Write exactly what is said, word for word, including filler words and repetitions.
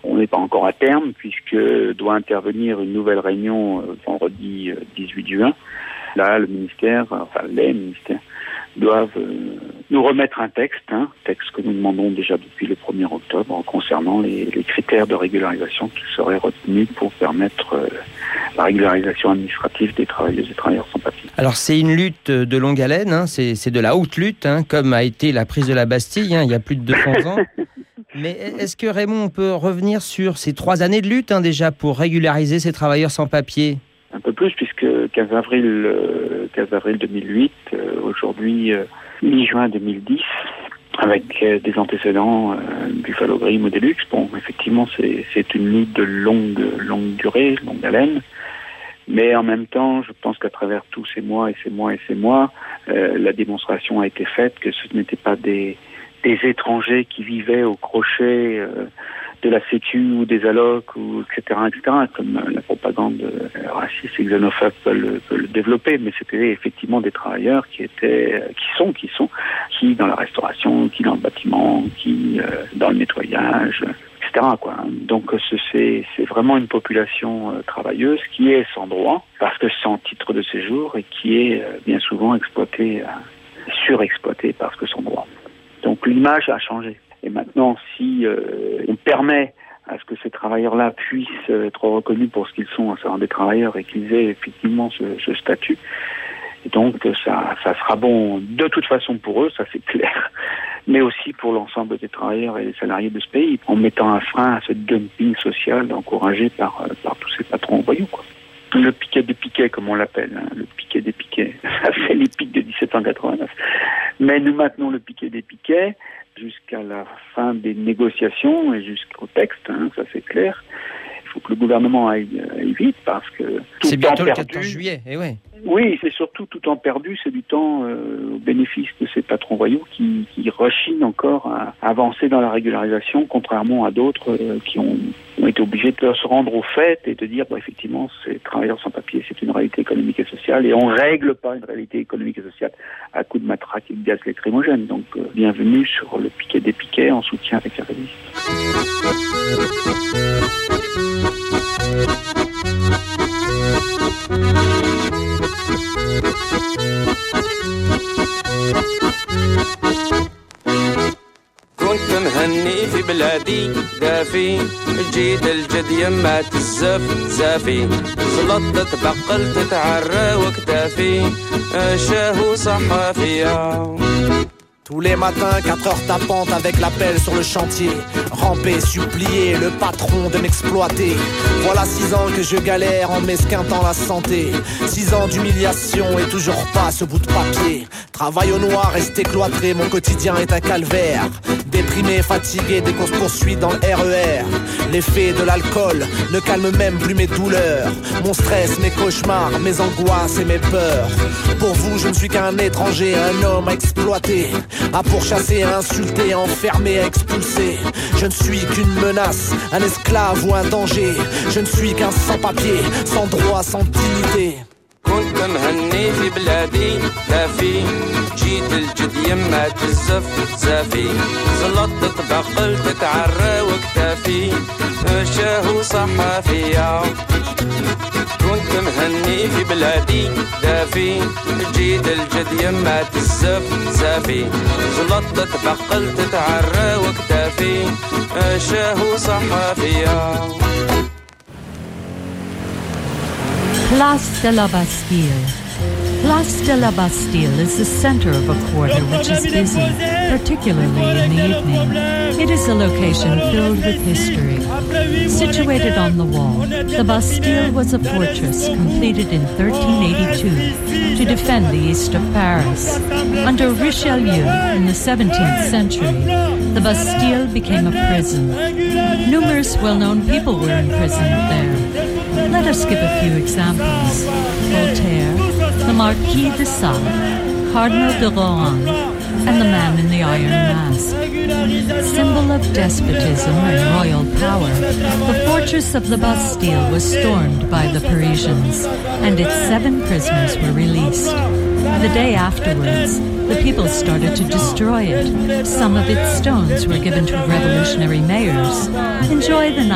On n'est pas encore à terme puisque doit intervenir une nouvelle réunion euh, vendredi euh, dix-huit juin. Là, le ministère, enfin les ministères, doivent euh, nous remettre un texte, hein, texte que nous demandons déjà depuis le premier octobre concernant les, les critères de régularisation qui seraient retenus pour permettre euh, la régularisation administrative des travailleuses et travailleurs sans papier. Alors c'est une lutte de longue haleine, hein, c'est, c'est de la haute lutte, hein, comme a été la prise de la Bastille hein, il y a plus de deux cents ans. Mais est-ce que Raymond, on peut revenir sur ces trois années de lutte hein, déjà pour régulariser ces travailleurs sans papier ? Un peu plus, puisque quinze avril, euh, quinze avril deux mille huit, euh, aujourd'hui euh, mi-juin deux mille dix, avec euh, des antécédents euh, Buffalo Grill, Modelux. Bon, effectivement, c'est, c'est une lutte de longue, longue durée, longue haleine. Mais en même temps, je pense qu'à travers tous ces mois et ces mois et ces mois, euh, la démonstration a été faite que ce n'étaient pas des, des étrangers qui vivaient au crochet euh, de la Sécu ou des allocs, ou et cetera, et cetera, comme la propagande raciste et xénophobe peut le, peut le développer, mais c'était effectivement des travailleurs qui étaient, qui sont, qui sont, qui dans la restauration, qui dans le bâtiment, qui euh, dans le nettoyage, et cetera, quoi. Donc c'est, c'est vraiment une population euh, travailleuse qui est sans droit, parce que sans titre de séjour, et qui est euh, bien souvent exploitée, euh, surexploitée parce que sans droit. Donc l'image a changé. Et maintenant, si euh, on permet à ce que ces travailleurs-là puissent être reconnus pour ce qu'ils sont, à savoir des travailleurs, et qu'ils aient effectivement ce, ce statut, et donc ça, ça sera bon de toute façon pour eux, ça c'est clair, mais aussi pour l'ensemble des travailleurs et des salariés de ce pays, en mettant un frein à ce dumping social encouragé par, par tous ces patrons voyous, quoi. Le piquet des piquets, comme on l'appelle, hein, le piquet des piquets, ça fait les pics de dix-sept cent quatre-vingt-neuf. Mais nous maintenons le piquet des piquets jusqu'à la fin des négociations et jusqu'au texte, hein, ça c'est clair. Il faut que le gouvernement aille, aille vite parce que tout c'est bientôt temps le perdu, quatorze juillet, et ouais. Oui, c'est surtout tout temps perdu, c'est du temps euh, au bénéfice de ces patrons voyous qui, qui rechignent encore à avancer dans la régularisation, contrairement à d'autres euh, qui ont, ont été obligés de se rendre au fait et de dire, bah, effectivement, ces travailleurs sans papier, c'est une réalité économique et sociale, et on ne règle pas une réalité économique et sociale à coups de matraque et de gaz lacrymogène. Donc, euh, bienvenue sur le piquet des piquets en soutien avec les réalistes. كنت مهني في بلادي دافي جيت الجد يمات الزف زافي زلطت بقلت تعرى وكتافي شاهو صحافية. Tous les matins, quatre heures tapantes avec la pelle sur le chantier. Ramper, supplier le patron de m'exploiter. Voilà six ans que je galère en m'esquintant la santé. Six ans d'humiliation et toujours pas ce bout de papier. Travail au noir, rester cloîtré, mon quotidien est un calvaire. Déprimé, fatigué, dès qu'on se poursuit dans le R E R. L'effet de l'alcool ne calme même plus mes douleurs. Mon stress, mes cauchemars, mes angoisses et mes peurs. Pour vous, je ne suis qu'un étranger, un homme à exploiter, à pourchasser, à insulter, à enfermer, à expulser. Je ne suis qu'une menace, un esclave ou un danger. Je ne suis qu'un sans-papier, sans droit, sans dignité. كنت مهني في بلادي دافي جيت الجد يمات الزف زافي زلطت بقلت تعرى وكتافي شاهو صحافية. كنت مهني في بلادي دافي جيت الجد يمات الزف زافي زلطت بقلت تعرى وكتافي شاهو صحافية. Place de la Bastille. Place de la Bastille is the center of a quarter which is busy, particularly in the evening. It is a location filled with history. Situated on the wall, the Bastille was a fortress completed in thirteen eighty-two to defend the east of Paris. Under Richelieu in the seventeenth century, the Bastille became a prison. Numerous well-known people were imprisoned there. Let us give a few examples. Voltaire, the Marquis de Sade, Cardinal de Rohan, and the Man in the Iron Mask. Symbol of despotism and royal power, the fortress of the Bastille was stormed by the Parisians, and its seven prisoners were released. The day afterwards, the people started to destroy it. Some of its stones were given to revolutionary mayors. Enjoy the night.